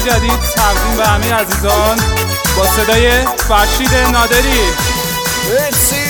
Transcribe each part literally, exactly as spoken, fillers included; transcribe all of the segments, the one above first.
جدید تقدیم به همه عزیزان با صدای فرشید نادری. مرسی.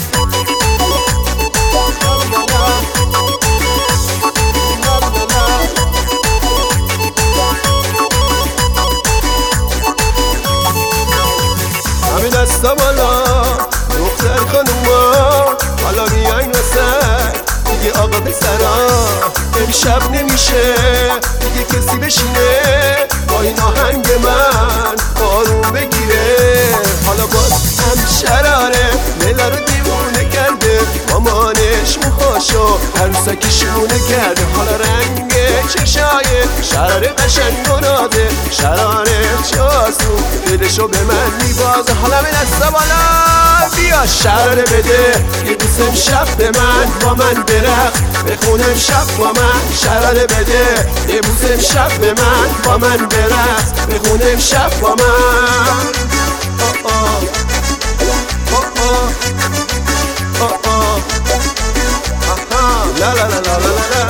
همه دستا بالا دختر خانوما، حالا بیاین وسط دیگه آقا پسرا. امشب نمیشه دیگه کسی بشینه با این آهنگ من آروم بگیره. حالا باز هم شراره لیلا رو دیوونه کرده، مامانش موهاشو عروسکیشونه کرده. حالا رنگ چشای شراره قشنگ و نازه، شراره چاسون دلشو به من میبازه. حالا به دستا بالا بیا شراره بده یه دوست امشب به من با من برقص بخونه. امشب با من شراره بده یه بوس امشب به من با من برقص بخونه. امشب با من آه آه آه آه آه آه لا لا لا لا لا لا.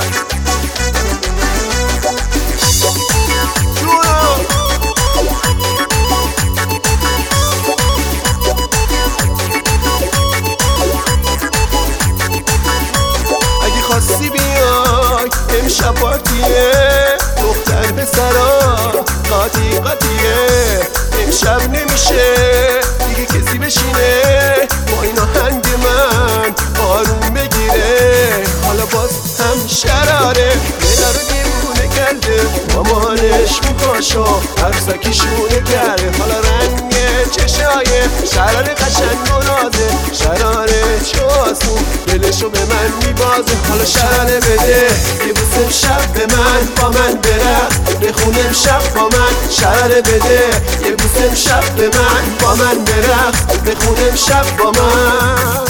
اگه خواستی بیای امشب پارتیه، دختر پسرا قاطی قاطیه. امشب نمیشه دیگه کسی بشینه با این آهنگ من آروم بگیره. حالا باز هم شراره لیلا رو دیوونه کرده، مامانش موهاشو عروسکیشونه کرده. حالا رنگ چشای شراره قشنگ و نازه، شراره چاسون دلشو به من میبازه. حالا شراره بده یه بوس امشب به من با من برقص بخونه. امشب با من شراره بده یه بوس امشب به من با من برقص بخونه. امشب با من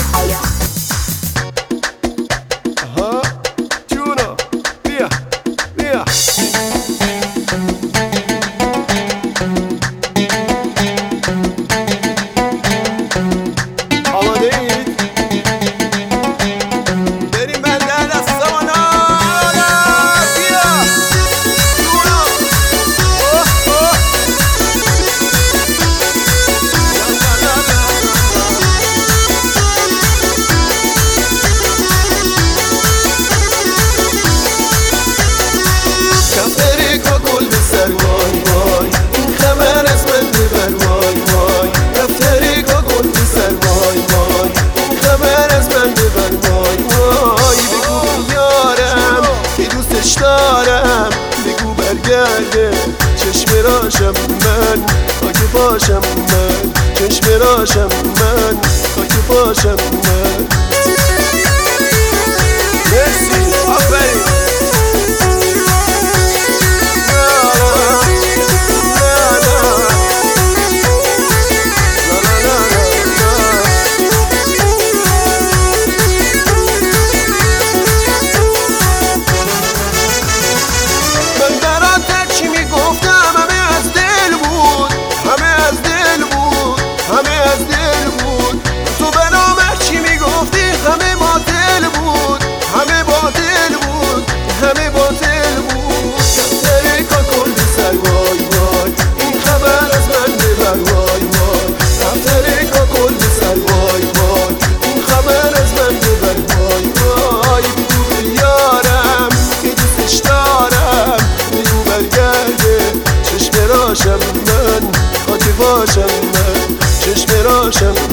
آها جونا بیا بیا. آماده اید؟ بریم بندر دستا بالا. بیا جونا اوه اوه کفتری که گل به سر وای وای، این خبر از من ببر وای وای. کفتری که گل به سر وای وای، این خبر از من ببر وای وای. بگو یارم که دوستش دارم، بگو برگرده چشم راشم من خاک پاشم من، چشم راشم من خاک پاشم من. مرسی آفرین. من برات چی میگفتم همه از دل بود، همه از دل بود، همه از دل بود. تو به نام چی میگفتی همه باطل بود، همه باطل بود، همه باطل بود. کفتری که کل سر وای وای، این خبر از من ببر وای وای. کفتری که کل سر وای وای، این خبر از من ببر وای وای. بگو به یارم که دوستش دارم، بگو برگرده چشم راشم من خاک پاشم من، چشم راشم